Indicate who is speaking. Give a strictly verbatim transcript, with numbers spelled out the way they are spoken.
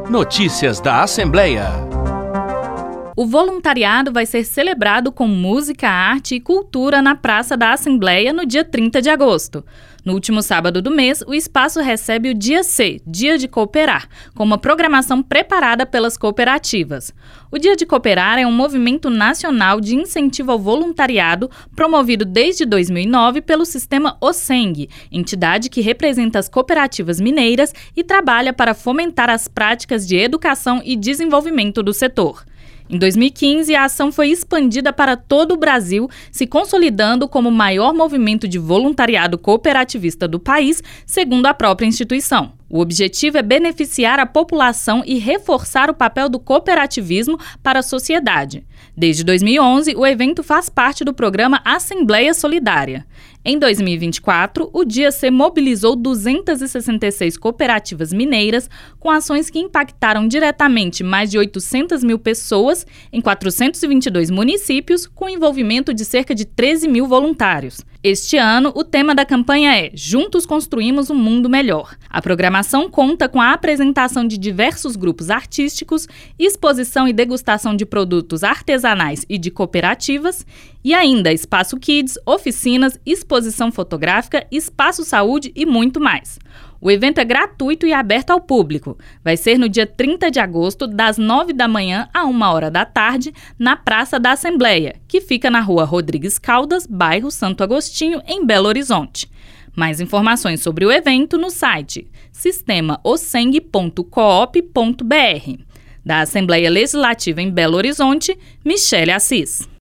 Speaker 1: Notícias da Assembleia.
Speaker 2: O voluntariado vai ser celebrado com música, arte e cultura na Praça da Assembleia no dia trinta de agosto. No último sábado do mês, o espaço recebe o Dia C, Dia de Cooperar, com uma programação preparada pelas cooperativas. O Dia de Cooperar é um movimento nacional de incentivo ao voluntariado promovido desde dois mil e nove pelo sistema OSENG, entidade que representa as cooperativas mineiras e trabalha para fomentar as práticas de educação e desenvolvimento do setor. Em dois mil e quinze, a ação foi expandida para todo o Brasil, se consolidando como o maior movimento de voluntariado cooperativista do país, segundo a própria instituição. O objetivo é beneficiar a população e reforçar o papel do cooperativismo para a sociedade. Desde dois mil e onze, o evento faz parte do programa Assembleia Solidária. Em dois mil e vinte e quatro, o Dia C mobilizou duzentas e sessenta e seis cooperativas mineiras com ações que impactaram diretamente mais de oitocentas mil pessoas em quatrocentos e vinte e dois municípios, com envolvimento de cerca de treze mil voluntários. Este ano, o tema da campanha é Juntos Construímos um Mundo Melhor. A programação conta com a apresentação de diversos grupos artísticos, exposição e degustação de produtos artesanais e de cooperativas, e ainda espaço kids, oficinas, exposição fotográfica, espaço saúde e muito mais. O evento é gratuito e aberto ao público. Vai ser no dia trinta de agosto, das nove da manhã a uma hora da tarde, na Praça da Assembleia, que fica na Rua Rodrigues Caldas, bairro Santo Agostinho, em Belo Horizonte. Mais informações sobre o evento no site sistema oseng ponto coop ponto br. Da Assembleia Legislativa em Belo Horizonte, Michele Assis.